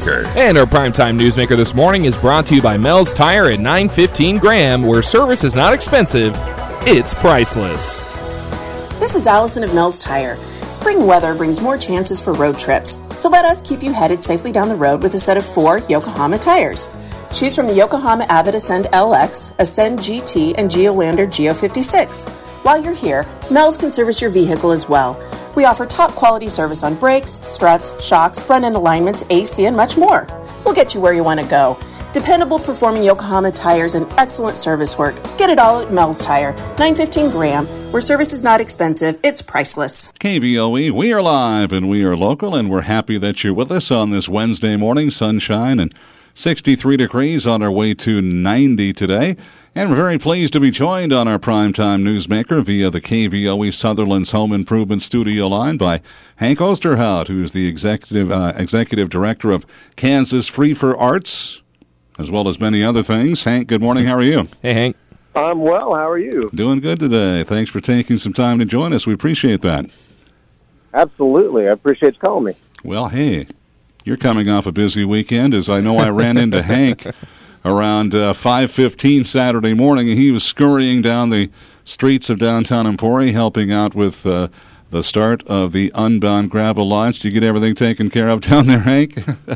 Newsmaker. And our primetime Newsmaker this morning is brought to you by Mel's Tire at $9.15 Graham, where service is not expensive, it's priceless. This is Allison of Mel's Tire. Spring weather brings more chances for road trips, so let us keep you headed safely down the road with a set of 4 Yokohama tires. Choose from the Yokohama Avid Ascend LX, Ascend GT, and Geolandar Geo 56. While you're here, Mel's can service your vehicle as well. We offer top quality service on brakes, struts, shocks, front end alignments, AC, and much more. We'll get you where you want to go. Dependable performing Yokohama tires and excellent service work. Get it all at Mel's Tire, 915 Graham, where service is not expensive, it's priceless. KVOE, we are live and we are local, and we're happy that you're with us on this Wednesday morning. Sunshine and 63 degrees, on our way to 90 today. And we're very pleased to be joined on our primetime Newsmaker via the KVOE Sutherland's Home Improvement Studio line by Hank Osterhout, who's the executive director of Kansas Free for Arts, as well as many other things. Hank, good morning. How are you? Hey, Hank. I'm well. How are you? Doing good today. Thanks for taking some time to join us. We appreciate that. Absolutely. I appreciate you calling me. Well, hey, you're coming off a busy weekend, as I know I ran into Hank around 5:15 Saturday morning, and he was scurrying down the streets of downtown Emporia, helping out with the start of the Unbound Gravel Launch. Did you get everything taken care of down there, Hank?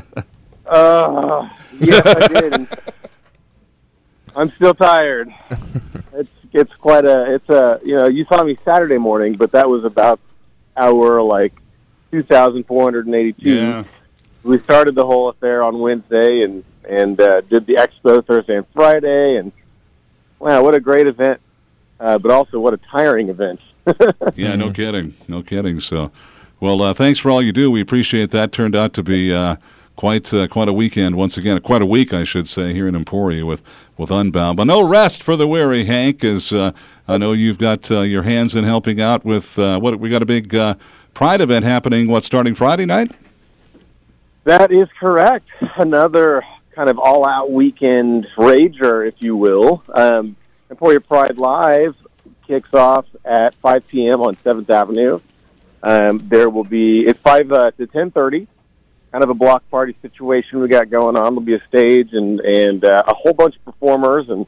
Yes, I did. I'm still tired. It's quite you saw me Saturday morning, but that was about hour 2,482. Yeah. We started the whole affair on Wednesday and did the expo Thursday and Friday, and wow, what a great event, but also what a tiring event. Yeah, no kidding. So, well, thanks for all you do. We appreciate that. Turned out to be quite a weekend once again, quite a week, I should say, here in Emporia with Unbound. But no rest for the weary, Hank, as I know you've got your hands in helping out with what we got a big Pride event happening, starting Friday night? That is correct. Another kind of all-out weekend rager, if you will. Emporia Pride Live kicks off at 5 p.m. on 7th Avenue. There will be, it's 5 to 10:30, kind of a block party situation we got going on. There'll be a stage and a whole bunch of performers and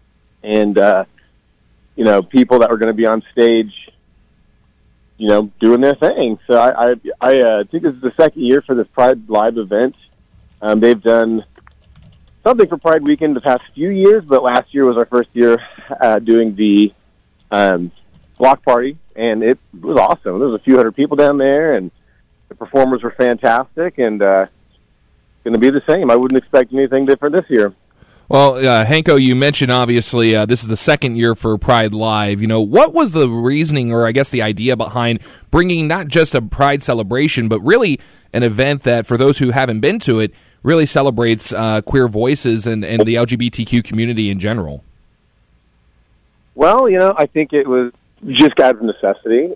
people that are going to be on stage, doing their thing. So I think this is the second year for this Pride Live event. They've done something for Pride Weekend the past few years, but last year was our first year doing the block party, and it was awesome. There was a few hundred people down there, and the performers were fantastic, and going to be the same. I wouldn't expect anything different this year. Well, Hanko, you mentioned, obviously, this is the second year for Pride Live. What was the reasoning, or I guess the idea behind bringing not just a Pride celebration, but really an event that, for those who haven't been to it, really celebrates queer voices and the LGBTQ community in general? Well, I think it was just out of necessity.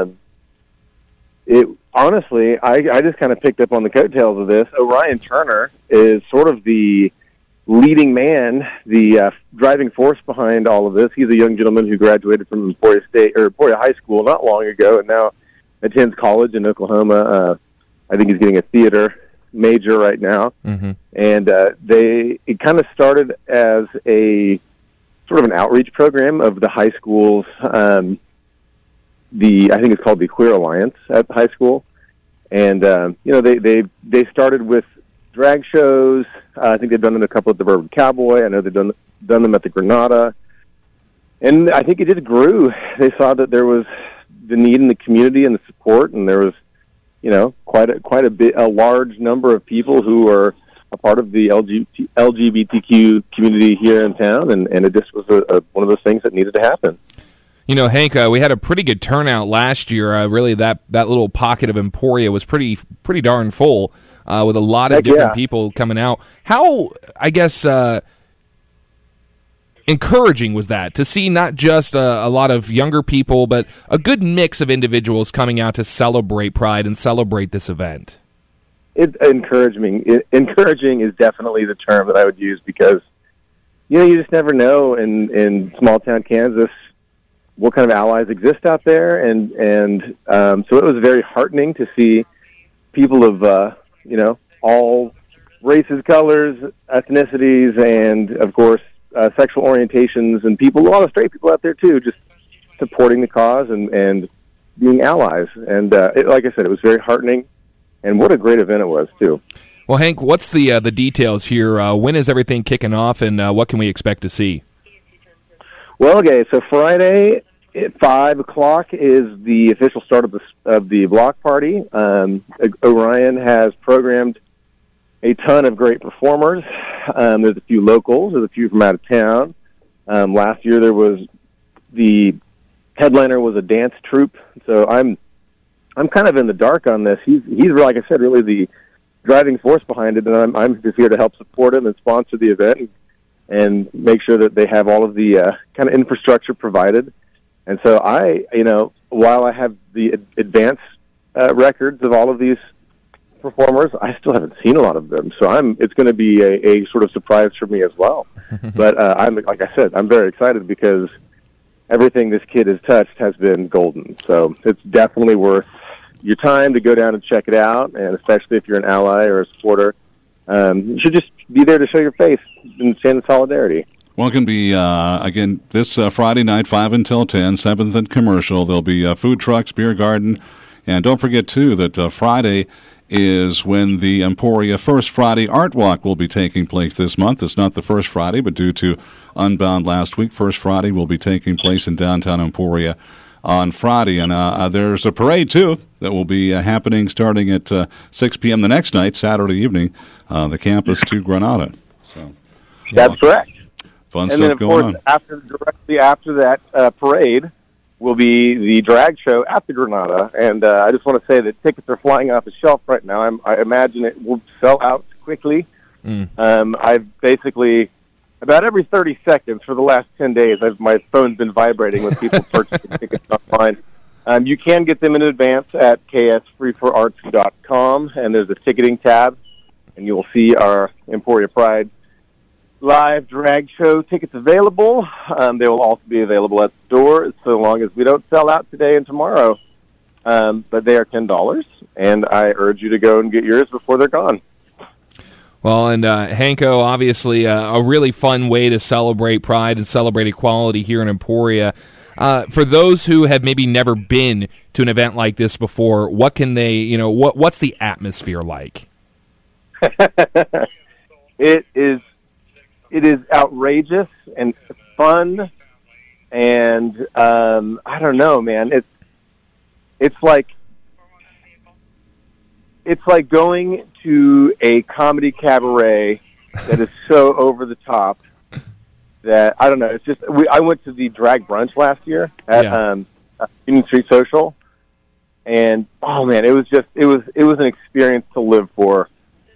Honestly, I just kind of picked up on the coattails of this. Orion Turner is sort of the leading man, the driving force behind all of this. He's a young gentleman who graduated from Emporia High School not long ago, and now attends college in Oklahoma. I think he's getting a theater major right now. Mm-hmm. And it kind of started as a sort of an outreach program of the high schools. I think it's called the Queer Alliance at the high school, and they started with drag shows. I think they've done them a couple at the Bourbon Cowboy. I know they've done them at the Granada, and I think it just grew. They saw that there was the need in the community and the support, and there was, quite a large number of people who are a part of the LGBTQ community here in town, and it just was one of those things that needed to happen. Hank, we had a pretty good turnout last year. Really, that little pocket of Emporia was pretty darn full, with a lot of different people coming out. How, I guess, encouraging was that to see not just a lot of younger people, but a good mix of individuals coming out to celebrate Pride and celebrate this event? It's encouraging. Encouraging is definitely the term that I would use, because you just never know in small town Kansas what kind of allies exist out there, and so it was very heartening to see people of all races, colors, ethnicities, and, of course, sexual orientations, and a lot of straight people out there, too, just supporting the cause and being allies. And like I said, it was very heartening, and what a great event it was, too. Well, Hank, what's the details here? When is everything kicking off, and what can we expect to see? Well, okay, so Friday at 5 o'clock is the official start of the block party. Orion has programmed a ton of great performers. There's a few locals, there's a few from out of town. Last year the headliner was a dance troupe, so I'm kind of in the dark on this. He's like I said, really the driving force behind it, and I'm just here to help support him and sponsor the event and make sure that they have all of the kind of infrastructure provided. And so while I have the advance records of all of these performers, I still haven't seen a lot of them. So it's going to be a sort of surprise for me as well. But like I said, I'm very excited because everything this kid has touched has been golden. So it's definitely worth your time to go down and check it out, and especially if you're an ally or a supporter, you should just be there to show your face and stand in solidarity. Well, it can be, again, this Friday night, 5 until 10, 7th and Commercial. There'll be food trucks, beer garden, and don't forget, too, that Friday is when the Emporia First Friday Art Walk will be taking place this month. It's not the first Friday, but due to Unbound last week, First Friday will be taking place in downtown Emporia on Friday. And there's a parade, too, that will be happening starting at 6 p.m. the next night, Saturday evening, the campus to Granada. So, that's correct. Fun and stuff then, of going course, directly after that parade will be the drag show at the Granada. And I just want to say that tickets are flying off the shelf right now. I imagine it will sell out quickly. I've basically, about every 30 seconds for the last 10 days, my phone's been vibrating with people purchasing tickets online. You can get them in advance at ksfreeforarts.com, and there's a ticketing tab, and you will see our Emporia Pride live drag show tickets available. They will also be available at the door so long as we don't sell out today and tomorrow. But they are $10, and I urge you to go and get yours before they're gone. Well, and Hanko, obviously a really fun way to celebrate Pride and celebrate equality here in Emporia. For those who have maybe never been to an event like this before, what can they, what's the atmosphere like? It is outrageous and fun, and I don't know, man. It's like going to a comedy cabaret that is so over the top that I don't know. It's just I went to the drag brunch last year at Union Street Social, and oh man, it was an experience to live for.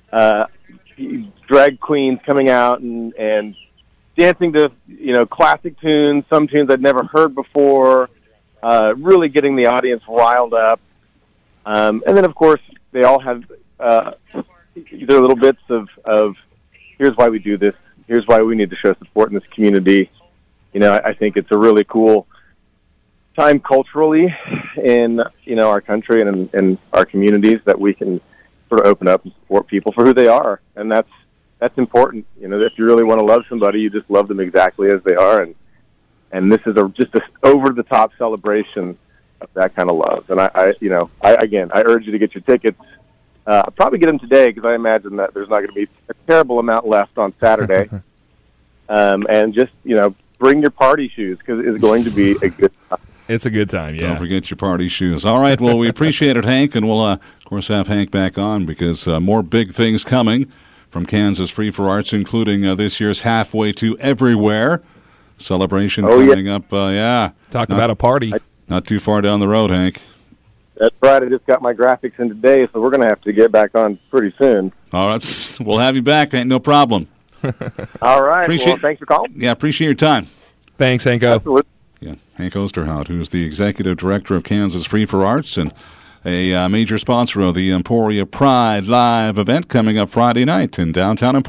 Drag queens coming out and dancing to classic tunes, some tunes I'd never heard before, really getting the audience riled up. And then of course they all have their little bits of here's why we do this, here's why we need to show support in this community. I think it's a really cool time culturally in our country and in our communities that we can sort of open up and support people for who they are, and that's important. If you really want to love somebody, you just love them exactly as they are, and this is just an over the top celebration of that kind of love. And I urge you to get your tickets. Probably get them today because I imagine that there's not going to be a terrible amount left on Saturday. And just bring your party shoes because it's going to be a good time. It's a good time, yeah. Don't forget your party shoes. All right, well, we appreciate it, Hank, and we'll, of course, have Hank back on because more big things coming from Kansas Free for Arts, including this year's Halfway to Everywhere celebration coming up. Talk about a party. Not too far down the road, Hank. That's right. I just got my graphics in today, so we're going to have to get back on pretty soon. All right. We'll have you back, Hank. No problem. All right. Thanks for calling. Yeah, appreciate your time. Thanks, Hanko. Absolutely. Yeah, Hank Osterhout, who's the executive director of Kansas Free for Arts and a major sponsor of the Emporia Pride Live event coming up Friday night in downtown Emporia.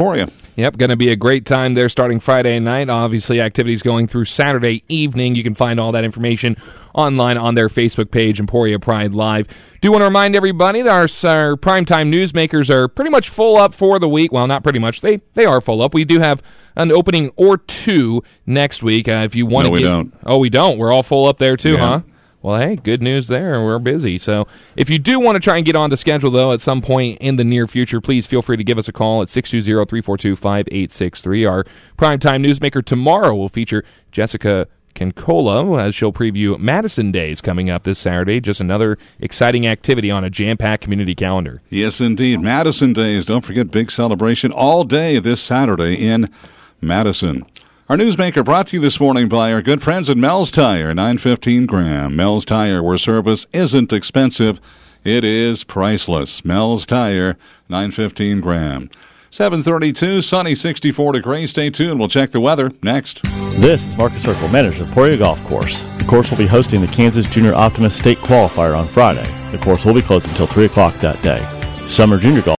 Yep, going to be a great time there starting Friday night. Obviously, activities going through Saturday evening. You can find all that information online on their Facebook page, Emporia Pride Live. Do want to remind everybody that our primetime newsmakers are pretty much full up for the week. Well, not pretty much. They are full up. We do have an opening or two next week. If you want to we don't. Oh, we don't. We're all full up there too, Yeah. huh? Well, hey, good news there. We're busy. So if you do want to try and get on the schedule, though, at some point in the near future, please feel free to give us a call at 620-342-5863. Our primetime newsmaker tomorrow will feature Jessica Cancola as she'll preview Madison Days coming up this Saturday. Just another exciting activity on a jam-packed community calendar. Yes, indeed. Madison Days. Don't forget, big celebration all day this Saturday in Madison. Our newsmaker brought to you this morning by our good friends at Mel's Tire, 915 Graham. Mel's Tire, where service isn't expensive, it is priceless. Mel's Tire, 915 Graham. 7:32, sunny, 64 degrees. Stay tuned. We'll check the weather next. This is Marcus Circle, manager of Emporia Golf Course. The course will be hosting the Kansas Junior Optimist State Qualifier on Friday. The course will be closed until 3 o'clock that day. Summer Junior Golf